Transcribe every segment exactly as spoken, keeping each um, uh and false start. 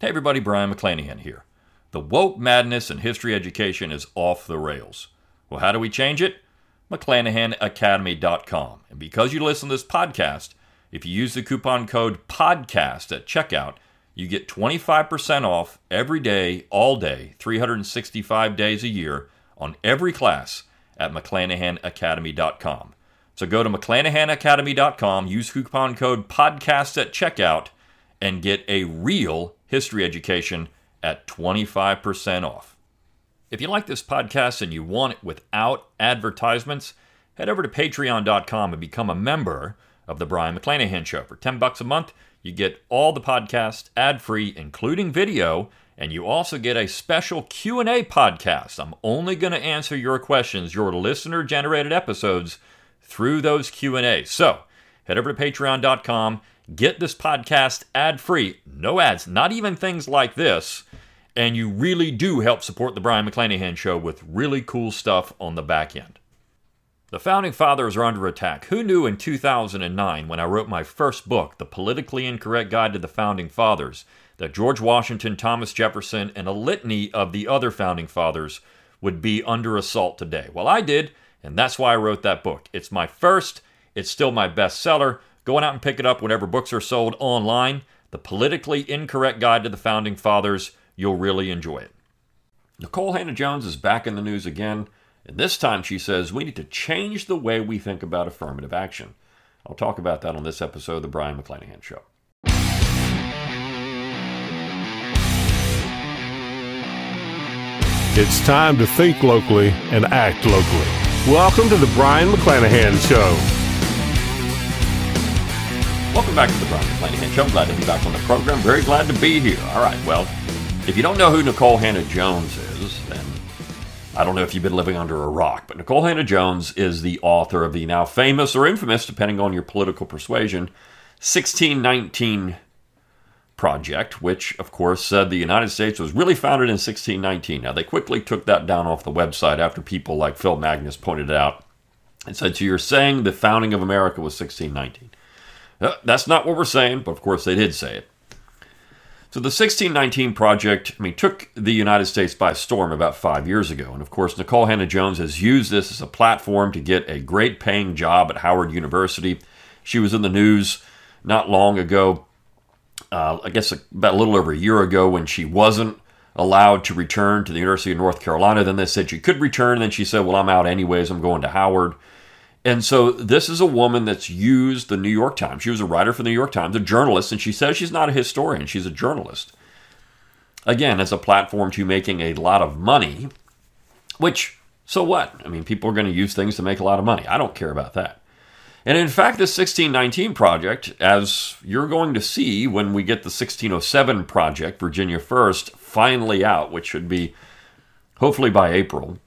Hey everybody, Brian McClanahan here. The woke madness in history education is off the rails. Well, how do we change it? McClanahan Academy dot com. And because you listen to this podcast, if you use the coupon code PODCAST at checkout, you get twenty-five percent off every day, all day, three hundred sixty-five days a year on every class at McClanahan Academy dot com. So go to McClanahan Academy dot com, use coupon code PODCAST at checkout, and get a real history education at twenty-five percent off. If you like this podcast and you want it without advertisements, head over to Patreon dot com and become a member of the Brian McClanahan Show. For ten bucks a month, you get all the podcasts ad-free, including video, and you also get a special Q and A podcast. I'm only going to answer your questions, your listener-generated episodes, through those Q and A's. So, head over to Patreon dot com, get this podcast ad-free, no ads, not even things like this, and you really do help support the Brian McClanahan Show with really cool stuff on the back end. The Founding Fathers are under attack. Who knew in two thousand nine, when I wrote my first book, The Politically Incorrect Guide to the Founding Fathers, that George Washington, Thomas Jefferson, and a litany of the other Founding Fathers would be under assault today? Well, I did, and that's why I wrote that book. It's my first, it's still my bestseller. Go on out and pick it up whenever books are sold online. The Politically Incorrect Guide to the Founding Fathers. You'll really enjoy it. Nikole Hannah-Jones is back in the news again, and this time she says we need to change the way we think about affirmative action. I'll talk about that on this episode of The Brian McClanahan Show. It's time to think locally and act locally. Welcome to The Brian McClanahan Show. Welcome back to The Brian McClanahan Show. I'm glad to be back on the program. Very glad to be here. All right, well, if you don't know who Nikole Hannah-Jones is, then I don't know if you've been living under a rock, but Nikole Hannah-Jones is the author of the now famous or infamous, depending on your political persuasion, sixteen nineteen Project, which, of course, said the United States was really founded in sixteen nineteen. Now, they quickly took that down off the website after people like Phil Magnus pointed it out and said, so you're saying the founding of America was sixteen nineteen. Uh, that's not what we're saying, but of course they did say it. So the sixteen nineteen Project, I mean, took the United States by storm about five years ago. And of course, Nikole Hannah-Jones has used this as a platform to get a great paying job at Howard University. She was in the news not long ago, uh, I guess about a little over a year ago, when she wasn't allowed to return to the University of North Carolina. Then they said she could return. And then she said, well, I'm out anyways. I'm going to Howard. And so this is a woman that's used the New York Times. She was a writer for the New York Times, a journalist, and she says she's not a historian. She's a journalist. Again, as a platform to making a lot of money, which, so what? I mean, people are going to use things to make a lot of money. I don't care about that. And in fact, the sixteen nineteen Project, as you're going to see when we get the sixteen oh seven Project, Virginia First, finally out, which should be hopefully by April,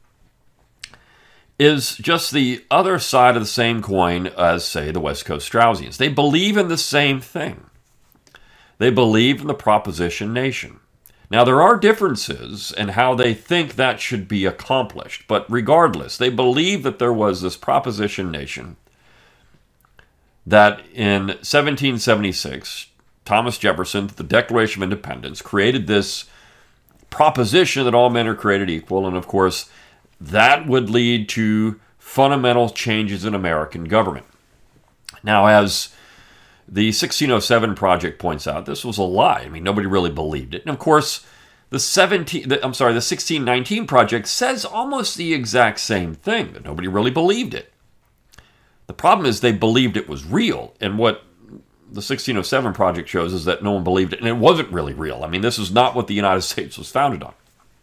is just the other side of the same coin as, say, the West Coast Straussians. They believe in the same thing. They believe in the proposition nation. Now, there are differences in how they think that should be accomplished, but regardless, they believe that there was this proposition nation that in seventeen seventy-six, Thomas Jefferson, the Declaration of Independence, created this proposition that all men are created equal, and of course, that would lead to fundamental changes in American government. Now, as the sixteen oh seven Project points out, this was a lie. I mean, nobody really believed it. And of course, the seventeen, the, I'm sorry, the sixteen nineteen Project says almost the exact same thing, but nobody really believed it. The problem is they believed it was real, and what the sixteen oh seven Project shows is that no one believed it, and it wasn't really real. I mean, this is not what the United States was founded on.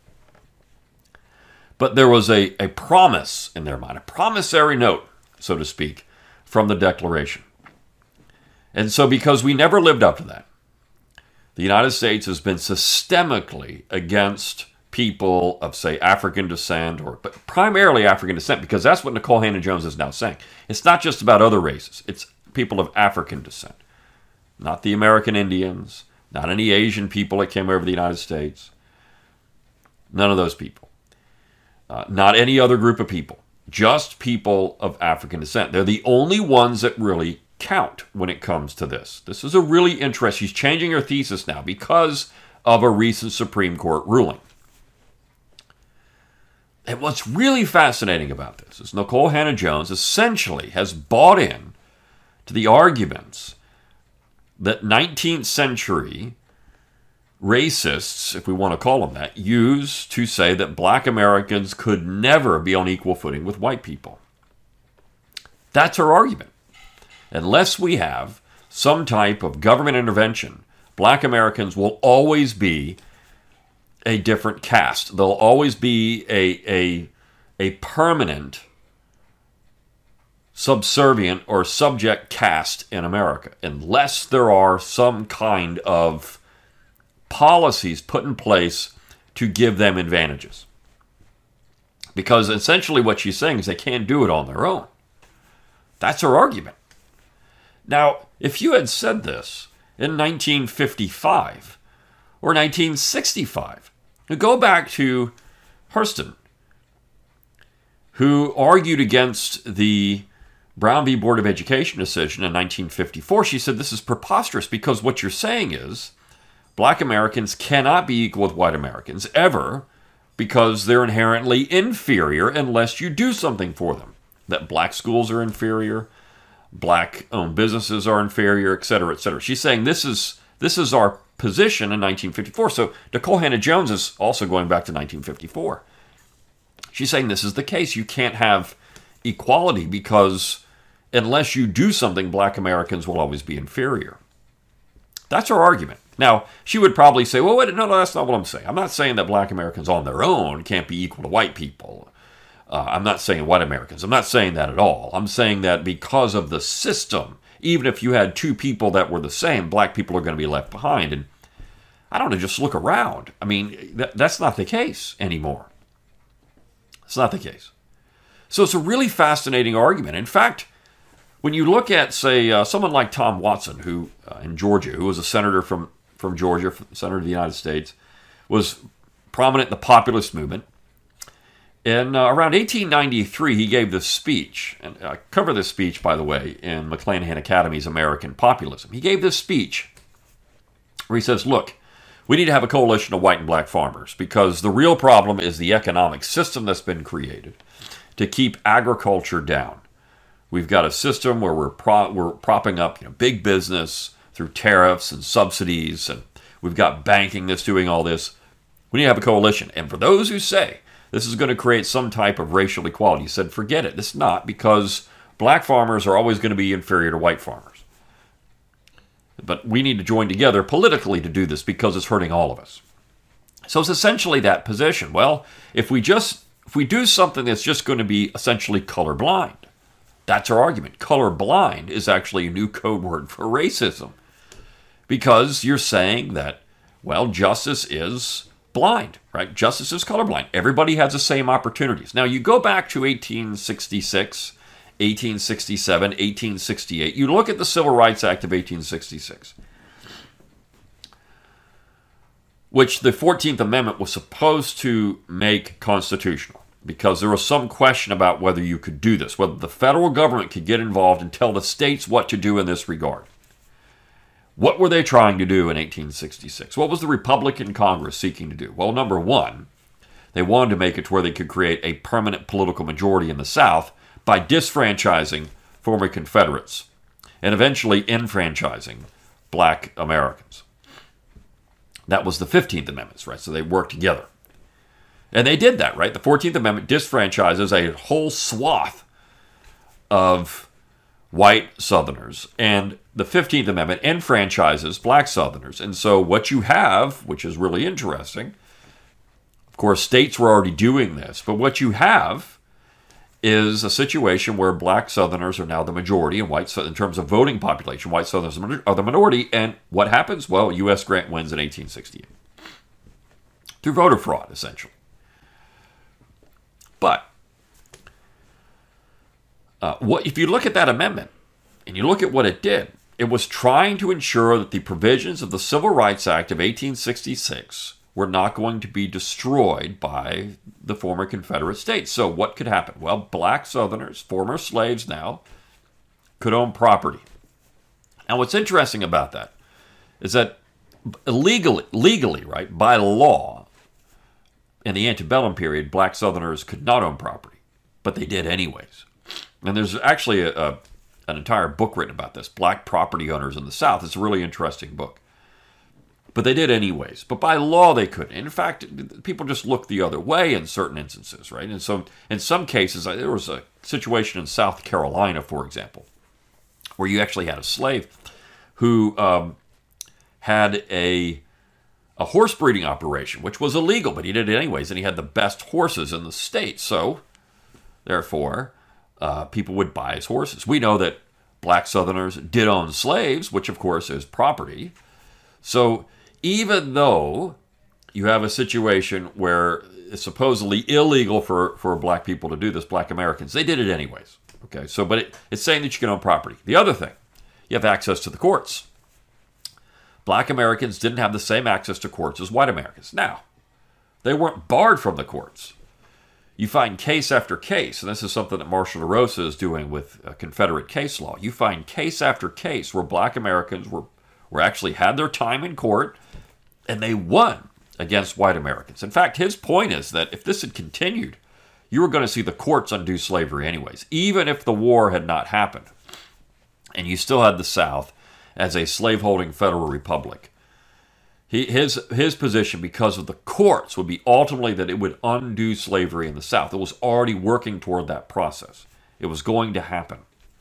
But there was a, a promise in their mind, a promissory note, so to speak, from the Declaration. And so because we never lived up to that, the United States has been systemically against people of, say, African descent, or but primarily African descent, because that's what Nikole Hannah-Jones is now saying. It's not just about other races. It's people of African descent. Not the American Indians, not any Asian people that came over to the United States. None of those people. Uh, not any other group of people, just people of African descent. They're the only ones that really count when it comes to this. This is a really interesting, she's changing her thesis now because of a recent Supreme Court ruling. And what's really fascinating about this is Nikole Hannah-Jones essentially has bought in to the arguments that nineteenth century racists, if we want to call them that, use to say that black Americans could never be on equal footing with white people. That's her argument. Unless we have some type of government intervention, black Americans will always be a different caste. They'll always be a, a, a permanent subservient or subject caste in America, unless there are some kind of policies put in place to give them advantages. Because essentially what she's saying is they can't do it on their own. That's her argument. Now, if you had said this in nineteen fifty-five or nineteen sixty-five, go back to Hurston, who argued against the Brown v. Board of Education decision in nineteen fifty-four. She said this is preposterous because what you're saying is black Americans cannot be equal with white Americans ever because they're inherently inferior unless you do something for them. That black schools are inferior, black-owned businesses are inferior, et cetera, et cetera. She's saying this is this is our position in nineteen fifty-four. So Nikole Hannah-Jones is also going back to nineteen fifty-four. She's saying this is the case. You can't have equality because unless you do something, black Americans will always be inferior. That's her argument. Now, she would probably say, well, wait, no, no, that's not what I'm saying. I'm not saying that black Americans on their own can't be equal to white people. Uh, I'm not saying white Americans. I'm not saying that at all. I'm saying that because of the system, even if you had two people that were the same, black people are going to be left behind. And I don't know, just look around. I mean, th- that's not the case anymore. It's not the case. So it's a really fascinating argument. In fact, when you look at, say, uh, someone like Tom Watson, who uh, in Georgia, who was a senator from, from Georgia, senator of the United States, was prominent in the populist movement. In uh, around eighteen ninety-three, he gave this speech, and I cover this speech, by the way, in McClanahan Academy's American Populism. He gave this speech where he says, look, we need to have a coalition of white and black farmers because the real problem is the economic system that's been created to keep agriculture down. We've got a system where we're pro- we're propping up, you know, big business through tariffs and subsidies, and we've got banking that's doing all this. We need to have a coalition. And for those who say this is going to create some type of racial equality, he said, forget it. It's not, because black farmers are always going to be inferior to white farmers. But we need to join together politically to do this because it's hurting all of us. So it's essentially that position. Well, if we just if we do something that's just going to be essentially colorblind, that's our argument. Colorblind is actually a new code word for racism, because you're saying that, well, justice is blind, right? Justice is colorblind. Everybody has the same opportunities. Now, you go back to eighteen sixty-six, eighteen sixty-seven, eighteen sixty-eight. You look at the Civil Rights Act of eighteen sixty-six, which the fourteenth Amendment was supposed to make constitutional, because there was some question about whether you could do this, whether the federal government could get involved and tell the states what to do in this regard. What were they trying to do in eighteen sixty-six? What was the Republican Congress seeking to do? Well, number one, they wanted to make it to where they could create a permanent political majority in the South by disfranchising former Confederates and eventually enfranchising black Americans. That was the fifteenth Amendment, right? So they worked together. And they did that, right? The fourteenth Amendment disfranchises a whole swath of white Southerners, and the fifteenth Amendment enfranchises black Southerners. And so what you have, which is really interesting, of course, states were already doing this, but what you have is a situation where black Southerners are now the majority, and white, in terms of voting population, white Southerners are the minority. And what happens? Well, U S Grant wins in eighteen sixty-eight through voter fraud, essentially. But uh, what if you look at that amendment and you look at what it did? It was trying to ensure that the provisions of the Civil Rights Act of eighteen sixty-six were not going to be destroyed by the former Confederate states. So what could happen? Well, black Southerners, former slaves now, could own property. Now, what's interesting about that is that Legally, legally, right, by law, in the antebellum period, black Southerners could not own property, but they did anyways. And there's actually a, a an entire book written about this, Black Property Owners in the South. It's a really interesting book. But they did anyways. But by law, they couldn't. In fact, people just looked the other way in certain instances, right? And so in some cases, there was a situation in South Carolina, for example, where you actually had a slave who um, had a a horse breeding operation, which was illegal, but he did it anyways, and he had the best horses in the state. So, therefore, uh, people would buy his horses. We know that black Southerners did own slaves, which, of course, is property. So, even though you have a situation where it's supposedly illegal for, for black people to do this, black Americans, they did it anyways. Okay, so, but it, it's saying that you can own property. The other thing, you have access to the courts. Black Americans didn't have the same access to courts as white Americans. Now, they weren't barred from the courts. You find case after case, and this is something that Marshall DeRosa is doing with uh, Confederate case law. You find case after case where black Americans were, were actually had their time in court, and they won against white Americans. In fact, his point is that if this had continued, you were going to see the courts undo slavery anyways, even if the war had not happened. And you still had the South as a slaveholding federal republic. He, his, his position, because of the courts, would be ultimately that it would undo slavery in the South. It was already working toward that process. It was going to happen.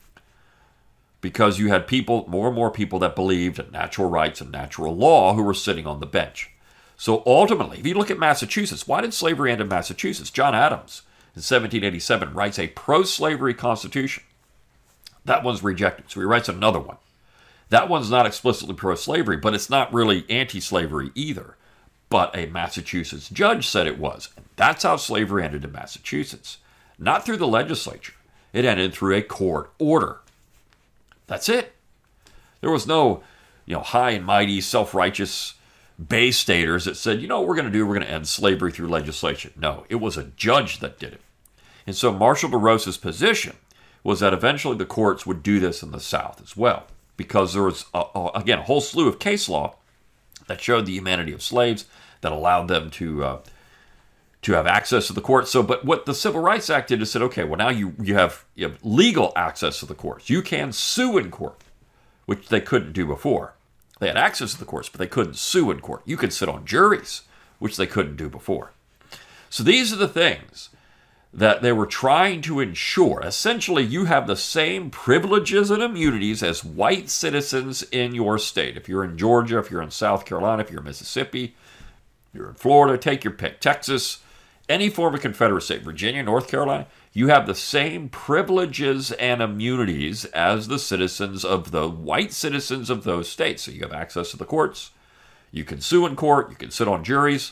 Because you had people, more and more people that believed in natural rights and natural law who were sitting on the bench. So ultimately, if you look at Massachusetts, why did slavery end in Massachusetts? John Adams, in seventeen eighty-seven, writes a pro-slavery constitution. That one's rejected, so he writes another one. That one's not explicitly pro-slavery, but it's not really anti-slavery either. But a Massachusetts judge said it was. And that's how slavery ended in Massachusetts. Not through the legislature. It ended through a court order. That's it. There was no, you know, high and mighty, self-righteous Bay Staters that said, you know what we're going to do? We're going to end slavery through legislation. No, it was a judge that did it. And so Marshall DeRosa's position was that eventually the courts would do this in the South as well, because there was, a, a, again, a whole slew of case law that showed the humanity of slaves, that allowed them to uh, to have access to the courts. So, but what the Civil Rights Act did is said, okay, well now you you have you have legal access to the courts. You can sue in court, which they couldn't do before. They had access to the courts, but they couldn't sue in court. You could sit on juries, which they couldn't do before. So these are the things that they were trying to ensure. Essentially, you have the same privileges and immunities as white citizens in your state. If you're in Georgia, if you're in South Carolina, if you're in Mississippi, you're in Florida, take your pick, Texas, any form of Confederate state, Virginia, North Carolina, you have the same privileges and immunities as the citizens of the white citizens of those states. So you have access to the courts, you can sue in court, you can sit on juries,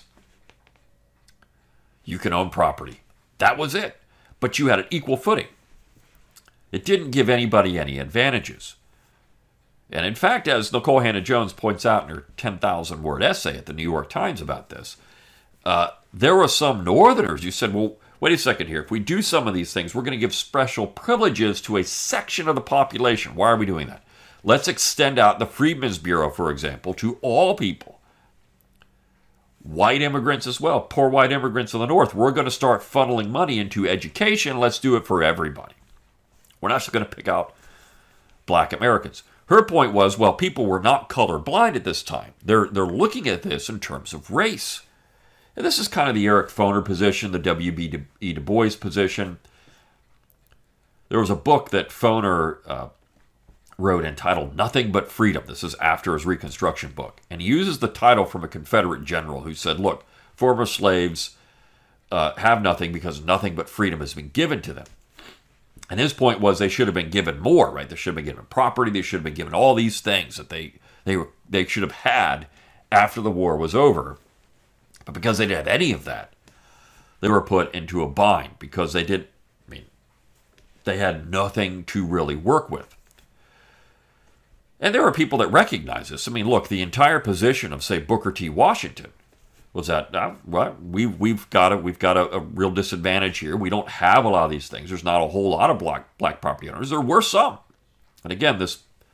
you can own property. That was it. But you had an equal footing. It didn't give anybody any advantages. And in fact, as Nikole Hannah-Jones points out in her ten thousand word essay at the New York Times about this, uh, there were some Northerners who said, well, wait a second here. If we do some of these things, we're going to give special privileges to a section of the population. Why are we doing that? Let's extend out the Freedmen's Bureau, for example, to all people. White immigrants as well, poor white immigrants in the North. We're going to start funneling money into education. Let's do it for everybody. We're not just going to pick out black Americans. Her point was, well, people were not colorblind at this time. They're, they're looking at this in terms of race. And this is kind of the Eric Foner position, the W B E Du Bois position. There was a book that Foner uh, wrote entitled Nothing But Freedom. This is after his Reconstruction book. And he uses the title from a Confederate general who said, look, former slaves uh, have nothing because nothing but freedom has been given to them. And his point was they should have been given more, right? They should have been given property. They should have been given all these things that they they were they should have had after the war was over. But because they didn't have any of that, they were put into a bind because they did, I mean, they had nothing to really work with. And there are people that recognize this. I mean, look, the entire position of, say, Booker T. Washington was that, uh, well, we, we've got, a, we've got a, a real disadvantage here. We don't have a lot of these things. There's not a whole lot of black, black property owners. There were some. And again, this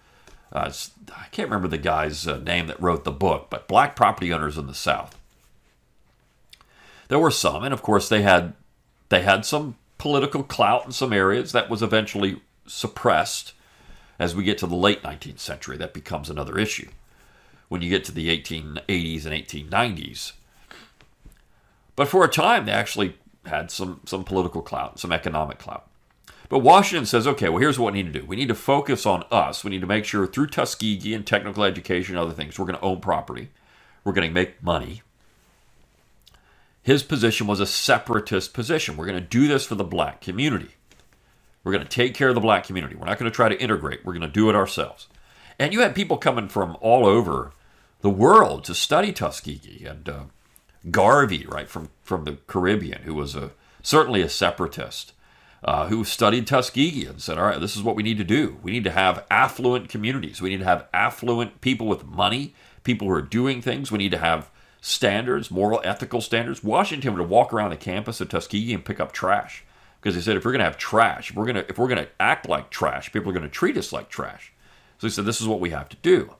Uh, I can't remember the guy's uh, name that wrote the book, but Black Property Owners in the South. There were some, and of course they had they had some political clout in some areas that was eventually suppressed as we get to the late nineteenth century. That becomes another issue when you get to the eighteen eighties and eighteen nineties. But for a time, they actually had some, some political clout, some economic clout. But Washington says, okay, well, here's what we need to do. We need to focus on us. We need to make sure through Tuskegee and technical education and other things, we're going to own property. We're going to make money. His position was a separatist position. We're going to do this for the black community. We're going to take care of the black community. We're not going to try to integrate. We're going to do it ourselves. And you had people coming from all over the world to study Tuskegee. And uh, Garvey, right, from, from the Caribbean, who was a certainly a separatist, Uh, who studied Tuskegee and said, all right, this is what we need to do. We need to have affluent communities. We need to have affluent people with money, people who are doing things. We need to have standards, moral, ethical standards. Washington would walk around the campus of Tuskegee and pick up trash because he said, if we're going to have trash, if we're going to if we're going to act like trash, people are going to treat us like trash. So he said, this is what we have to do.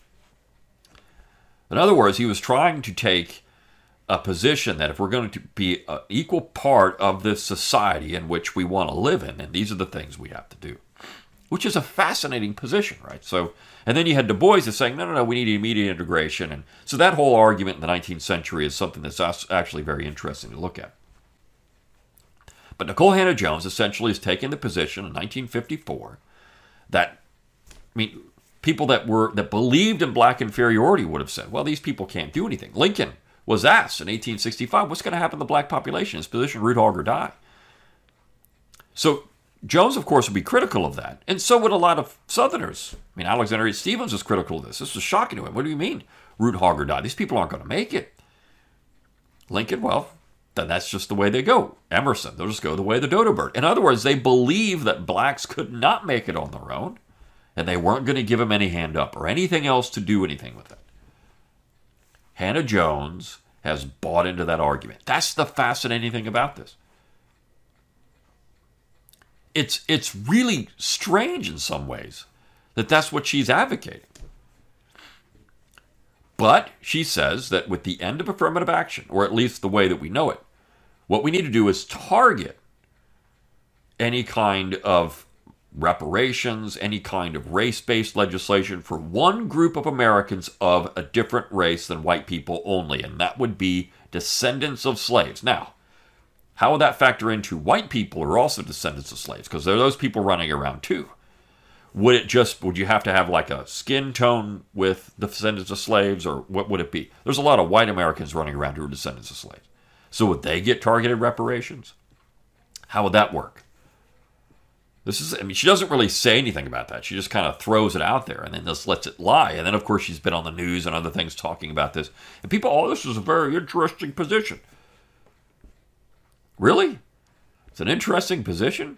In other words, he was trying to take a position that if we're going to be an equal part of this society in which we want to live in, and these are the things we have to do, which is a fascinating position, right? So, and then you had Du Bois is saying, no, no, no, we need immediate integration. And so that whole argument in the nineteenth century is something that's actually very interesting to look at. But Nikole Hannah-Jones essentially has taken the position in nineteen fifty-four that, I mean, people that were that believed in black inferiority would have said, well, these people can't do anything. Lincoln was asked in eighteen sixty-five, what's going to happen to the black population? His position, root hog or die. So Jones, of course, would be critical of that. And so would a lot of Southerners. I mean, Alexander H. Stephens was critical of this. This was shocking to him. What do you mean, root hog or die? These people aren't going to make it. Lincoln, well, then that's just the way they go. Emerson, they'll just go the way of the dodo bird. In other words, they believe that blacks could not make it on their own, and they weren't going to give them any hand up or anything else to do anything with it. Hannah-Jones has bought into that argument. That's the fascinating thing about this. It's it's really strange in some ways that that's what she's advocating. But she says that with the end of affirmative action, or at least the way that we know it, what we need to do is target any kind of reparations, any kind of race-based legislation for one group of Americans of a different race than white people only, and that would be descendants of slaves. Now, how would that factor into white people who are also descendants of slaves? Because there are those people running around too. Would it just, would you have to have like a skin tone with descendants of slaves, or what would it be? There's a lot of white Americans running around who are descendants of slaves. So would they get targeted reparations? How would that work? This is, I mean, she doesn't really say anything about that. She just kind of throws it out there and then just lets it lie. And then, of course, she's been on the news and other things talking about this. And people, oh, this is a very interesting position. Really? It's an interesting position?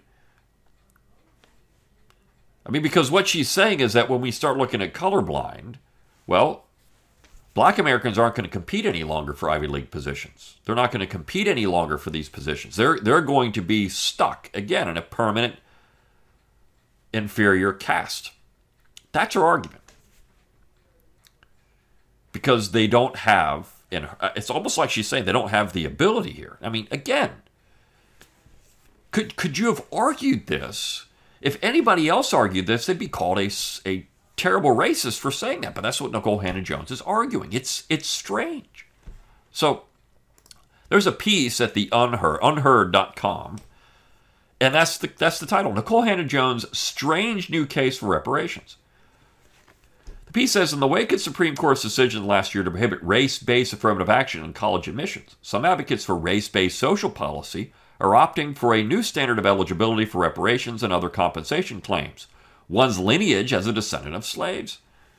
I mean, because what she's saying is that when we start looking at colorblind, well, black Americans aren't going to compete any longer for Ivy League positions. They're not going to compete any longer for these positions. They're, they're going to be stuck, again, in a permanent inferior caste. That's her argument. Because they don't have, in her, it's almost like she's saying they don't have the ability here. I mean, again, could could you have argued this? If anybody else argued this, they'd be called a, a terrible racist for saying that. But that's what Nikole Hannah-Jones is arguing. It's it's strange. So there's a piece at the Unheard, unheard dot com, and that's the that's the title. Nikole Hannah-Jones' strange new case for reparations. The piece says, in the wake of Supreme Court's decision last year to prohibit race-based affirmative action in college admissions, some advocates for race-based social policy are opting for a new standard of eligibility for reparations and other compensation claims. One's lineage as a descendant of slaves.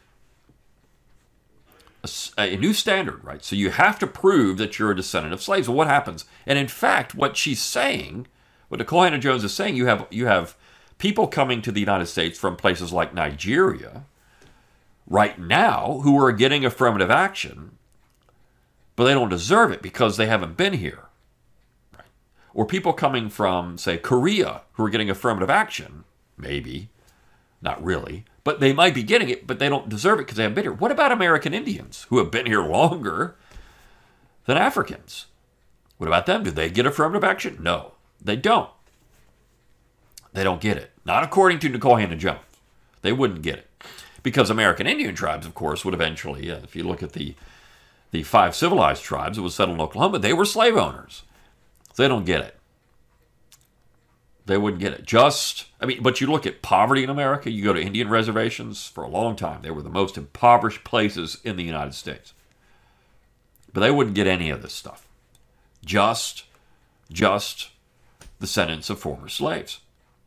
A, a new standard, right? So you have to prove that you're a descendant of slaves. Well, what happens? And in fact, what she's saying, what Nikole Hannah-Jones is saying, you have you have people coming to the United States from places like Nigeria right now who are getting affirmative action, but they don't deserve it because they haven't been here. Right? Or people coming from, say, Korea who are getting affirmative action, maybe, not really, But they might be getting it, but they don't deserve it because they haven't been here. What about American Indians who have been here longer than Africans? What about them? Do they get affirmative action? No, they don't. They don't get it. Not according to Nikole Hannah-Jones. They wouldn't get it. Because American Indian tribes, of course, would eventually, uh, if you look at the, the five civilized tribes that was settled in Oklahoma, they were slave owners. So they don't get it. They wouldn't get it. Just, I mean, but you look at poverty in America, you go to Indian reservations for a long time. They were the most impoverished places in the United States. But they wouldn't get any of this stuff. Just, just descendants of former slaves.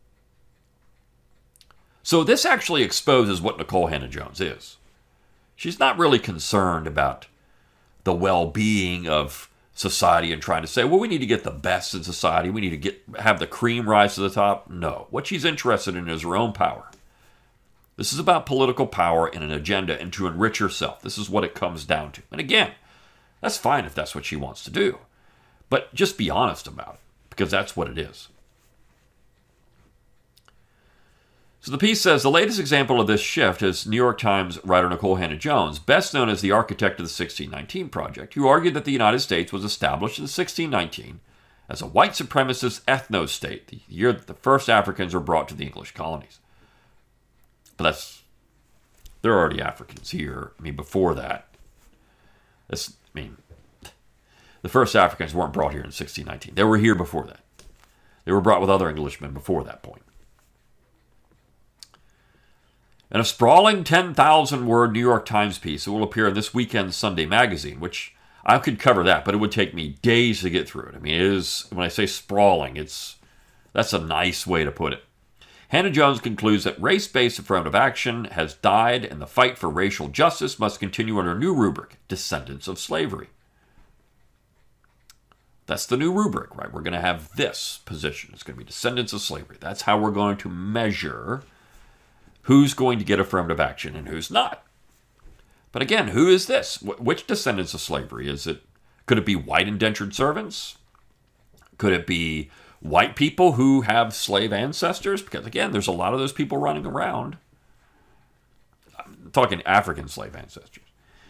So this actually exposes what Nikole Hannah-Jones is. She's not really concerned about the well-being of society and trying to say, well, we need to get the best in society. We need to get have the cream rise to the top. No. What she's interested in is her own power. This is about political power and an agenda and to enrich herself. This is what it comes down to. And again, that's fine if that's what she wants to do. But just be honest about it, because that's what it is. So the piece says, the latest example of this shift is New York Times writer Nikole Hannah-Jones, best known as the architect of the sixteen nineteen Project, who argued that the United States was established in sixteen nineteen as a white supremacist ethno-state, the year that the first Africans were brought to the English colonies. But that's, there are already Africans here. I mean, before that, that's, I mean, the first Africans weren't brought here in sixteen nineteen. They were here before that. They were brought with other Englishmen before that point. In a sprawling ten thousand word New York Times piece, it will appear in this weekend's Sunday magazine, which I could cover that, but it would take me days to get through it. I mean, it is, when I say sprawling, it's that's a nice way to put it. Hannah-Jones concludes that race-based affirmative action has died and the fight for racial justice must continue under a new rubric, descendants of slavery. That's the new rubric, right? We're going to have this position. It's going to be descendants of slavery. That's how we're going to measure who's going to get affirmative action and who's not. But again, who is this? Which descendants of slavery? Is it? Could it be white indentured servants? Could it be white people who have slave ancestors? Because again, there's a lot of those people running around. I'm talking African slave ancestors.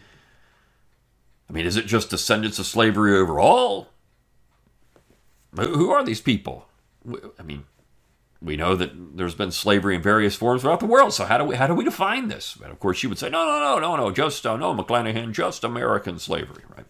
I mean, is it just descendants of slavery overall? Who are these people? I mean, we know that there's been slavery in various forms throughout the world, so how do we how do we define this? And of course, you would say, no, no, no, no, no, just, uh, no, McClanahan, just American slavery, right?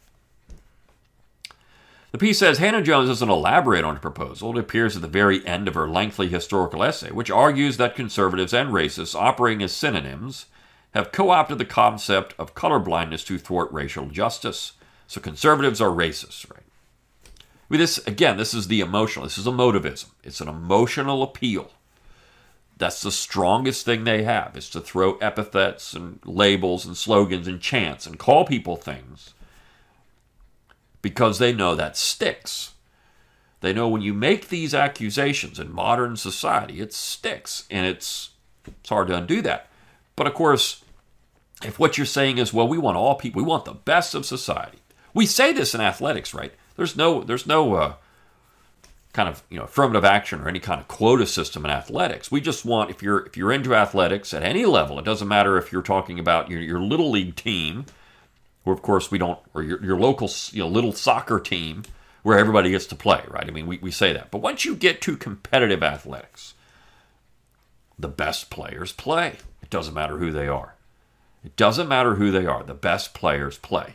The piece says, Hannah-Jones doesn't elaborate on her proposal. It appears at the very end of her lengthy historical essay, which argues that conservatives and racists, operating as synonyms, have co-opted the concept of colorblindness to thwart racial justice. So conservatives are racist, right? I mean, this, again, this is the emotional. This is emotivism. It's an emotional appeal. That's the strongest thing they have, is to throw epithets and labels and slogans and chants and call people things because they know that sticks. They know when you make these accusations in modern society, it sticks, and it's it's hard to undo that. But of course, if what you're saying is, well, we want all people, we want the best of society. We say this in athletics, right? There's no, there's no uh, kind of, you know, affirmative action or any kind of quota system in athletics. We just want, if you're if you're into athletics at any level, it doesn't matter if you're talking about your, your little league team, or of course we don't, or your, your local, you know, little soccer team where everybody gets to play, right? I mean, we, we say that. But once you get to competitive athletics, the best players play. It doesn't matter who they are. It doesn't matter who they are. The best players play.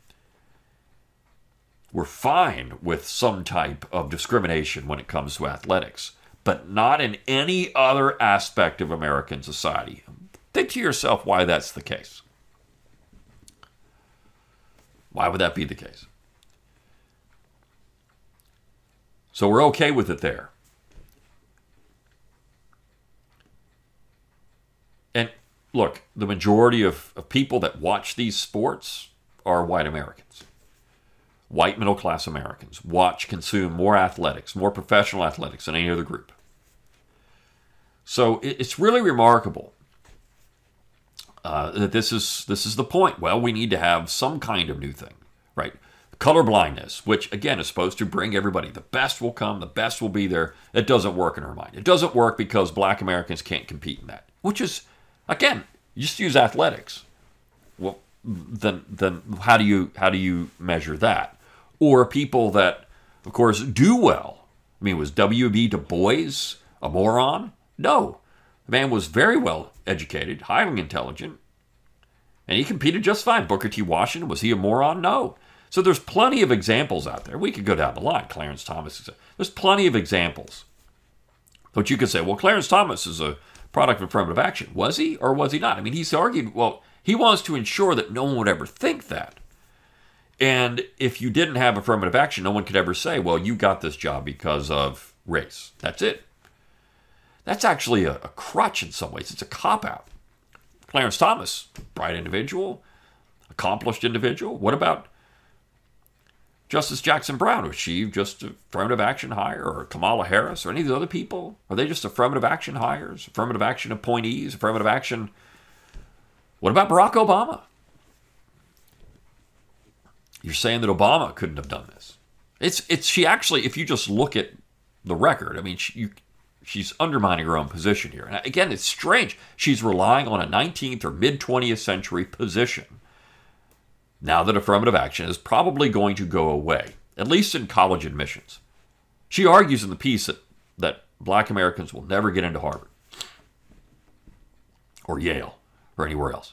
We're fine with some type of discrimination when it comes to athletics, but not in any other aspect of American society. Think to yourself why that's the case. Why would that be the case? So we're okay with it there. And look, the majority of, of people that watch these sports are white Americans. White middle-class Americans watch, consume more athletics, more professional athletics than any other group. So it's really remarkable uh, that this is this is the point. Well, we need to have some kind of new thing, right? Colorblindness, which again is supposed to bring everybody. The best will come, the best will be there. It doesn't work in her mind. It doesn't work because black Americans can't compete in that, which is Again, you just use athletics. Well, then, then how do you how do you measure that? Or people that, of course, do well. I mean, was W B Du Bois a moron? No. The man was very well educated, highly intelligent, and he competed just fine. Booker T. Washington, was he a moron? No. So there's plenty of examples out there. We could go down the line. Clarence Thomas. There's plenty of examples. But you could say, well, Clarence Thomas is a product of affirmative action. Was he or was he not? I mean, he's argued, well, he wants to ensure that no one would ever think that. And if you didn't have affirmative action, no one could ever say, well, you got this job because of race. That's it. That's actually a, a crutch in some ways. It's a cop-out. Clarence Thomas, bright individual, accomplished individual. What about Justice Jackson Brown? Was she just affirmative action hire? Or Kamala Harris? Or any of the other people? Are they just affirmative action hires? Affirmative action appointees? Affirmative action... What about Barack Obama? You're saying that Obama couldn't have done this. It's it's she actually, if you just look at the record, I mean, she, you, she's undermining her own position here. And again, it's strange. She's relying on a nineteenth or mid-twentieth century position now that affirmative action is probably going to go away, at least in college admissions. She argues in the piece that, that black Americans will never get into Harvard or Yale or anywhere else.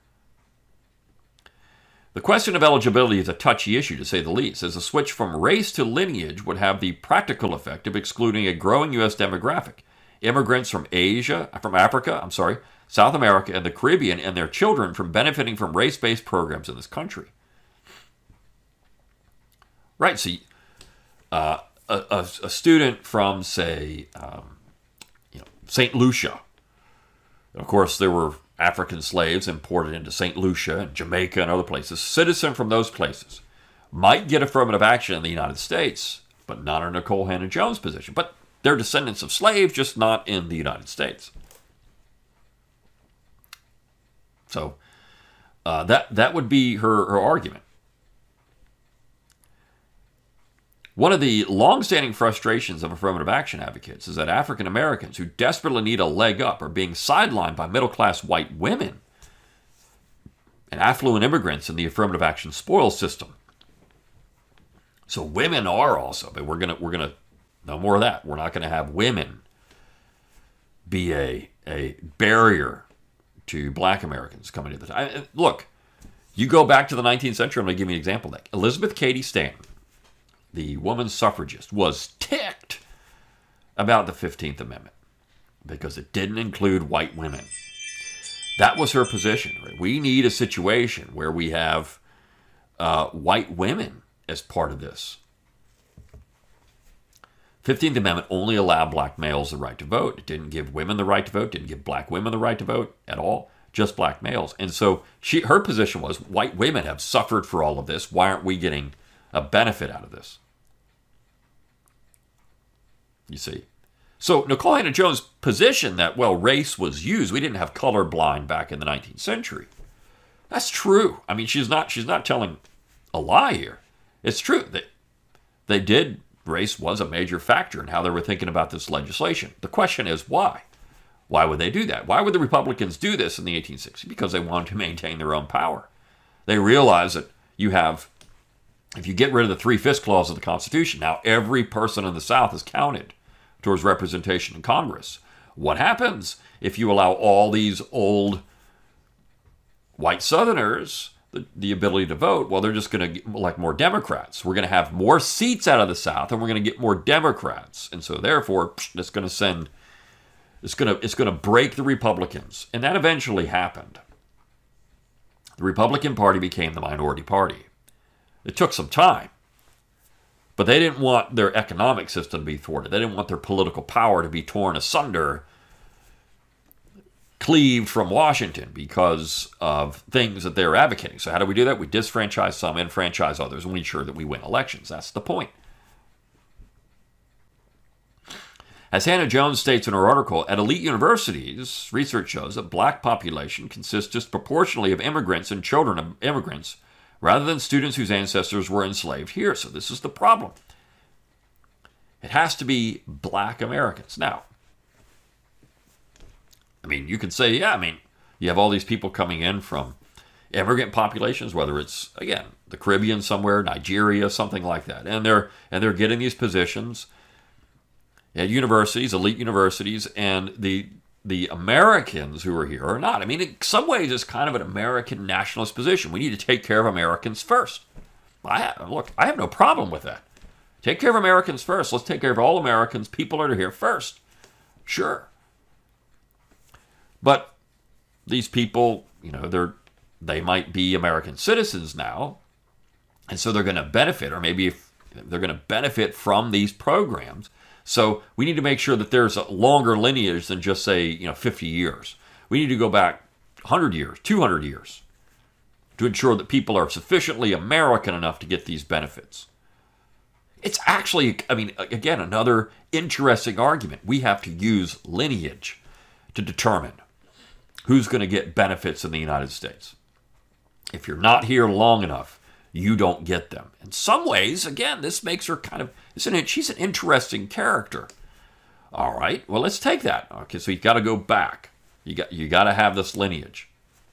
The question of eligibility is a touchy issue, to say the least, as a switch from race to lineage would have the practical effect of excluding a growing U S demographic. Immigrants from Asia, from Africa, I'm sorry, South America, and the Caribbean and their children from benefiting from race-based programs in this country. Right, so uh, a, a, a student from, say, um, you know, Saint Lucia. Of course, there were African slaves imported into Saint Lucia and Jamaica and other places. Citizen from those places might get affirmative action in the United States, but not in Nikole Hannah-Jones' position. But they're descendants of slaves, just not in the United States. So uh, that that would be her, her argument. One of the long-standing frustrations of affirmative action advocates is that African Americans who desperately need a leg up are being sidelined by middle-class white women and affluent immigrants in the affirmative action spoils system. So women are also, but we're gonna we're gonna no more of that. We're not gonna have women be a a barrier to black Americans coming to the time. Look, you go back to the nineteenth century. I'm gonna give you an example of that. Elizabeth Cady Stanton, the woman's suffragist, was ticked about the fifteenth Amendment because it didn't include white women. That was her position. Right? We need a situation where we have uh, white women as part of this. fifteenth Amendment only allowed black males the right to vote. It didn't give women the right to vote, didn't give black women the right to vote at all, just black males. And so she, her position was, white women have suffered for all of this. Why aren't we getting a benefit out of this? You see. So Nikole Hannah-Jones' position that, well, race was used, we didn't have colorblind back in the nineteenth century. That's true. I mean, she's not she's not telling a lie here. It's true that they did, race was a major factor in how they were thinking about this legislation. The question is why? Why would they do that? Why would the Republicans do this in the eighteen sixties? Because they wanted to maintain their own power. They realized that you have, if you get rid of the three-fifths clause of the Constitution, now every person in the South is counted towards representation in Congress. What happens if you allow all these old white Southerners the, the ability to vote? Well, they're just going to elect more Democrats. We're going to have more seats out of the South, and we're going to get more Democrats. And so, therefore, it's going to send, it's going to, it's going to break the Republicans. And that eventually happened. The Republican Party became the minority party. It took some time. But they didn't want their economic system to be thwarted. They didn't want their political power to be torn asunder, cleaved from Washington because of things that they're advocating. So how do we do that? We disfranchise some, enfranchise others, and we ensure that we win elections. That's the point. As Hannah-Jones states in her article, at elite universities, research shows that black population consists disproportionately of immigrants and children of immigrants, rather than students whose ancestors were enslaved here. So this is the problem. It has to be black Americans. Now, I mean, you can say, yeah, I mean, You have all these people coming in from immigrant populations, whether it's, again, the Caribbean somewhere, Nigeria, something like that. And they're and they're getting these positions at universities, elite universities, and the the Americans who are here are not. I mean, in some ways, it's kind of an American nationalist position. We need to take care of Americans first. I have, look, I have no problem with that. Take care of Americans first. Let's take care of all Americans, people that are here first. Sure. But these people, you know, they're they might be American citizens now, and so they're going to benefit, or maybe if they're going to benefit from these programs. So we need to make sure that there's a longer lineage than just, say, you know, fifty years. We need to go back one hundred years, two hundred years, to ensure that people are sufficiently American enough to get these benefits. It's actually, I mean, again, another interesting argument. We have to use lineage to determine who's going to get benefits in the United States. If you're not here long enough, you don't get them. In some ways, again, this makes her kind of, isn't it? She's an interesting character. All right, well, let's take that. Okay, so you've got to go back. You got you got to have this lineage.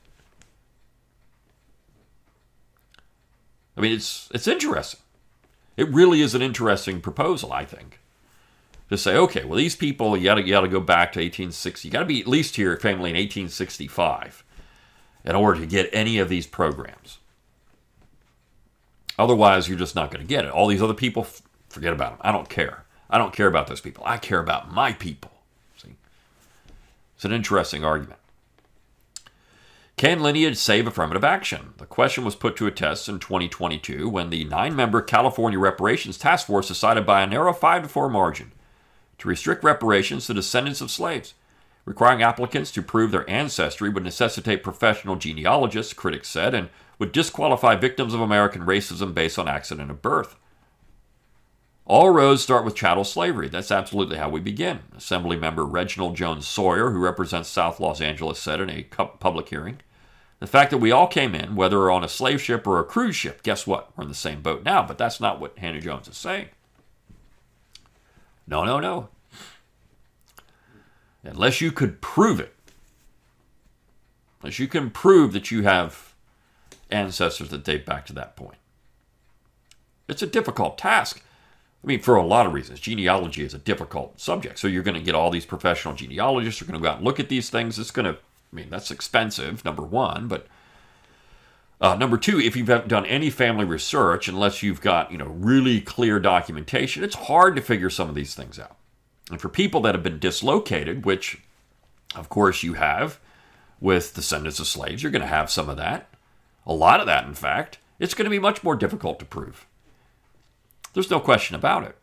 I mean, it's it's interesting. It really is an interesting proposal, I think. To say, okay, well, these people, you got to you got to go back to eighteen sixty. You got to be at least here, family, in eighteen sixty-five, in order to get any of these programs. Otherwise, you're just not going to get it. All these other people, forget about them. I don't care. I don't care about those people. I care about my people. See, it's an interesting argument. Can lineage save affirmative action? The question was put to a test in twenty twenty-two when the nine-member California Reparations Task Force decided by a narrow five to four margin to restrict reparations to descendants of slaves. Requiring applicants to prove their ancestry would necessitate professional genealogists, critics said, and would disqualify victims of American racism based on accident of birth. All roads start with chattel slavery. That's absolutely how we begin. Assemblymember Reginald Jones Sawyer, who represents South Los Angeles, said in a public hearing, the fact that we all came in, whether on a slave ship or a cruise ship, guess what? We're in the same boat now, but that's not what Hannah Jones is saying. No, no, no. Unless you could prove it, unless you can prove that you have ancestors that date back to that point. It's a difficult task. I mean, for a lot of reasons. Genealogy is a difficult subject. So you're going to get all these professional genealogists who are going to go out and look at these things. It's going to, I mean, that's expensive, number one. But uh, number two, if you've done any family research, unless you've got, you know, really clear documentation, it's hard to figure some of these things out. And for people that have been dislocated, which, of course, you have with descendants of slaves, you're going to have some of that. A lot of that, in fact. It's going to be much more difficult to prove. There's no question about it.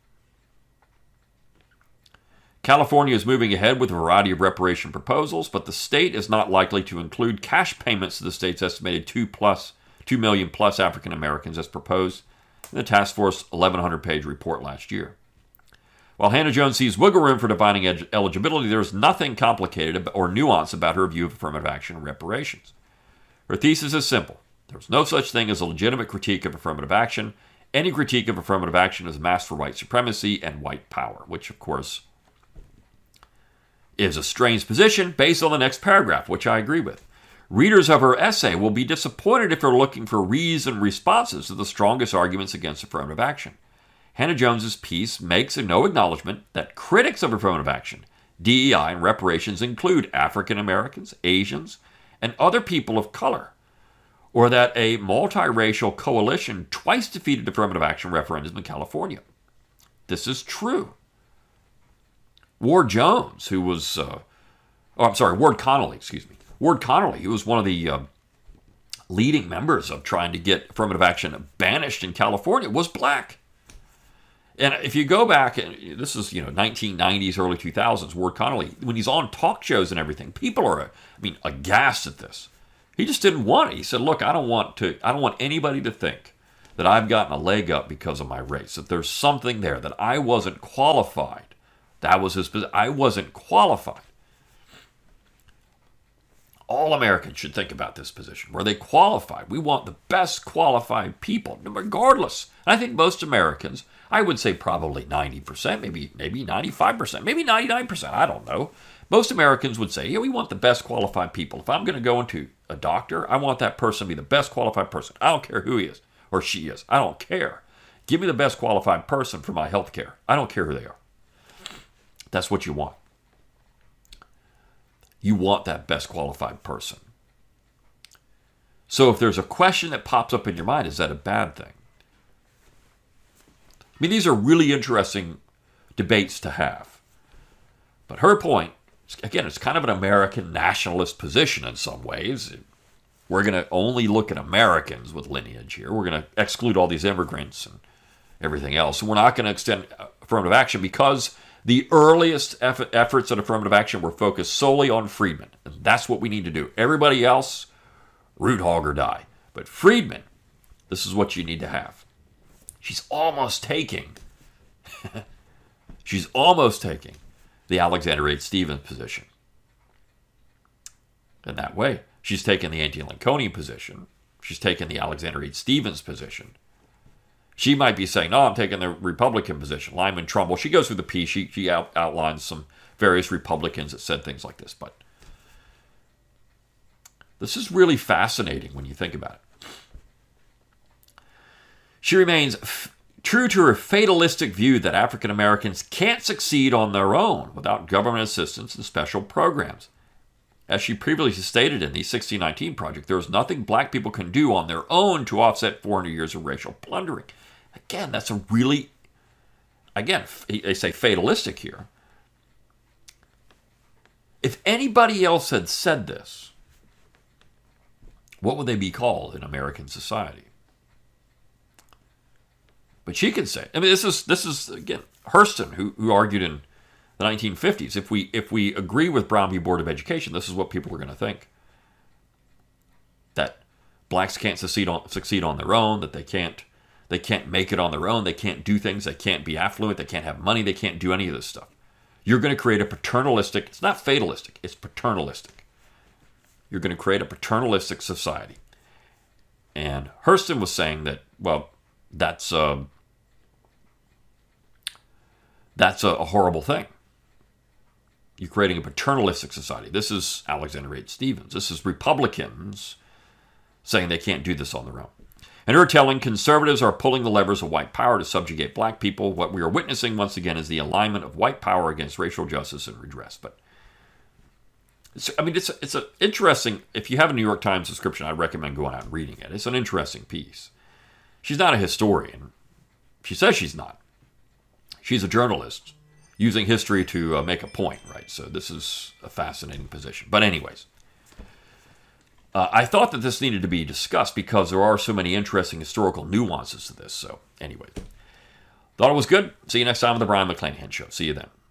California is moving ahead with a variety of reparation proposals, but the state is not likely to include cash payments to the state's estimated two plus, two million plus African Americans as proposed in the task force eleven hundred page report last year. While Hannah Jones sees wiggle room for defining ed- eligibility, there is nothing complicated or nuanced about her view of affirmative action and reparations. Her thesis is simple. There's no such thing as a legitimate critique of affirmative action. Any critique of affirmative action is a mask for white supremacy and white power, which, of course, is a strange position based on the next paragraph, which I agree with. Readers of her essay will be disappointed if they're looking for reasoned responses to the strongest arguments against affirmative action. Hannah Jones's piece makes no acknowledgement that critics of affirmative action, D E I, and reparations include African Americans, Asians, and other people of color, or that a multiracial coalition twice defeated affirmative action referendums in California. This is true. Ward Jones, who was, uh, oh, I'm sorry, Ward Connolly, excuse me. Ward Connolly, who was one of the uh, leading members of trying to get affirmative action banished in California, was black. And if you go back, and this is, you know, nineteen nineties, early two thousands, Ward Connolly, when he's on talk shows and everything, people are, I mean, aghast at this. He just didn't want it. He said, look, I don't want to, I don't want anybody to think that I've gotten a leg up because of my race, that there's something there, that I wasn't qualified. That was his position. I wasn't qualified. All Americans should think about this position. Were they qualified? We want the best qualified people, regardless. And I think most Americans, I would say probably ninety percent, maybe maybe ninety-five percent, maybe ninety-nine percent, I don't know. Most Americans would say, yeah, we want the best qualified people. If I'm going to go into a doctor, I want that person to be the best qualified person. I don't care who he is or she is. I don't care. Give me the best qualified person for my health care. I don't care who they are. That's what you want. You want that best qualified person. So if there's a question that pops up in your mind, is that a bad thing? I mean, these are really interesting debates to have. But her point, again, it's kind of an American nationalist position in some ways. We're going to only look at Americans with lineage here. We're going to exclude all these immigrants and everything else. We're not going to extend affirmative action because the earliest eff- efforts at affirmative action were focused solely on freedmen. And that's what we need to do. Everybody else, root hog or die. But freedmen, this is what you need to have. She's almost taking, she's almost taking the Alexander H. Stephens position. In that way, she's taken the anti-Lincolnian position. She's taken the Alexander H. Stephens position. She might be saying, no, I'm taking the Republican position. Lyman Trumbull, she goes through the piece. She, she out, outlines some various Republicans that said things like this. But this is really fascinating when you think about it. She remains f- true to her fatalistic view that African Americans can't succeed on their own without government assistance and special programs. As she previously stated in the sixteen nineteen Project, there is nothing black people can do on their own to offset four hundred years of racial plundering. Again, that's a really, again, they say fatalistic here. If anybody else had said this, what would they be called in American society? But she can say, I mean, this is, this is again, Hurston, who, who argued in the nineteen fifties. If we, if we agree with Brown v. Board of Education, this is what people are going to think. That blacks can't succeed on, succeed on their own, that they can't, they can't make it on their own, they can't do things, they can't be affluent, they can't have money, they can't do any of this stuff. You're going to create a paternalistic, it's not fatalistic, it's paternalistic. You're going to create a paternalistic society. And Hurston was saying that, well, that's uh, that's a, a horrible thing. You're creating a paternalistic society. This is Alexander H. Stephens. This is Republicans saying they can't do this on their own. And her telling conservatives are pulling the levers of white power to subjugate black people. What we are witnessing once again is the alignment of white power against racial justice and redress. But it's, I mean, it's it's a interesting. If you have a New York Times subscription, I recommend going out and reading it. It's an interesting piece. She's not a historian. She says she's not. She's a journalist using history to uh, make a point, right? So this is a fascinating position. But anyways, uh, I thought that this needed to be discussed because there are so many interesting historical nuances to this. So anyway, thought it was good. See you next time on the Brian McClanahan Show. See you then.